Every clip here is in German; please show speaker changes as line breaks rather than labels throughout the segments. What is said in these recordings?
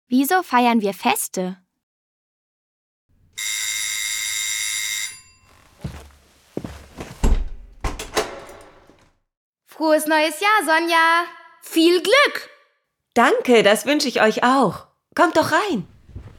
Wieso feiern wir Feste?
Frohes neues Jahr, Sonja! Viel Glück!
Danke, das wünsche ich euch auch. Kommt doch rein.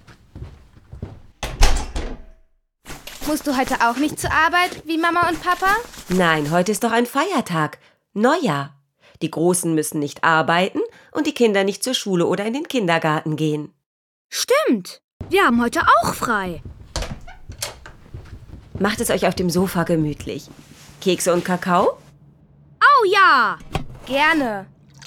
Musst du heute auch nicht zur Arbeit, wie Mama und Papa?
Nein, heute ist doch ein Feiertag. Neujahr. Die Großen müssen nicht arbeiten und die Kinder nicht zur Schule oder in den Kindergarten gehen.
Stimmt. Wir haben heute auch frei.
Macht es euch auf dem Sofa gemütlich. Kekse und Kakao?
Oh ja!
Gerne.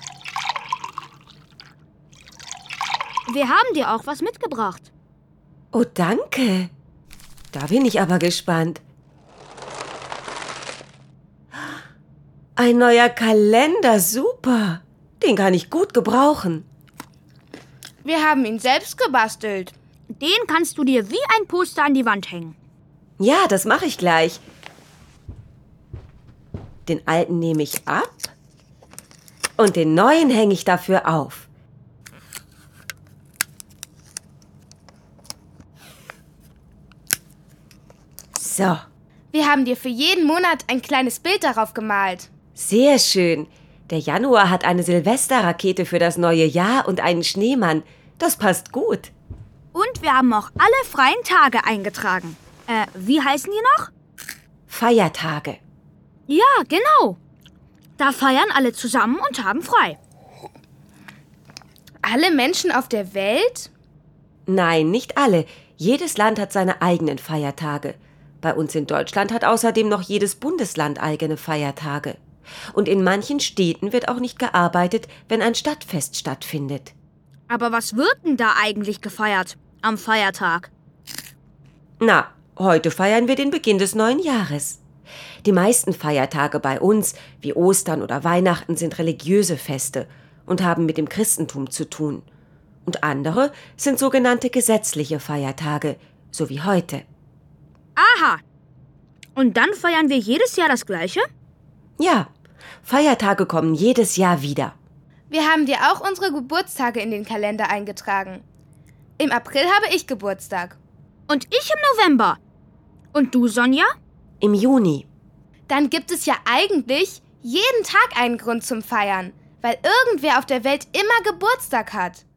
Wir haben dir auch was mitgebracht.
Oh, danke. Da bin ich aber gespannt. Ein neuer Kalender, super. Den kann ich gut gebrauchen.
Wir haben ihn selbst gebastelt.
Den kannst du dir wie ein Poster an die Wand hängen.
Ja, das mache ich gleich. Den alten nehme ich ab und den neuen hänge ich dafür auf. So,
Wir haben dir für jeden Monat ein kleines Bild darauf gemalt.
sehr schön. Der Januar hat eine Silvesterrakete für das neue Jahr und einen Schneemann. Das passt gut.
Und wir haben auch alle freien Tage eingetragen. Wie heißen die noch?
Feiertage.
Ja, genau. Da feiern alle zusammen und haben frei.
Alle Menschen auf der Welt?
Nein, nicht alle. Jedes Land hat seine eigenen Feiertage. Bei uns in Deutschland hat außerdem noch jedes Bundesland eigene Feiertage. Und in manchen Städten wird auch nicht gearbeitet, wenn ein Stadtfest stattfindet.
Aber was wird denn da eigentlich gefeiert am Feiertag?
Na, heute feiern wir den Beginn des neuen Jahres. Die meisten Feiertage bei uns, wie Ostern oder Weihnachten, sind religiöse Feste und haben mit dem Christentum zu tun. Und andere sind sogenannte gesetzliche Feiertage, so wie heute.
Aha. Und dann feiern wir jedes Jahr das Gleiche?
Ja, Feiertage kommen jedes Jahr wieder.
Wir haben dir auch unsere Geburtstage in den Kalender eingetragen. Im April habe ich Geburtstag.
Und ich im November. Und du, Sonja?
Im Juni.
Dann gibt es ja eigentlich jeden Tag einen Grund zum Feiern, weil irgendwer auf der Welt immer Geburtstag hat.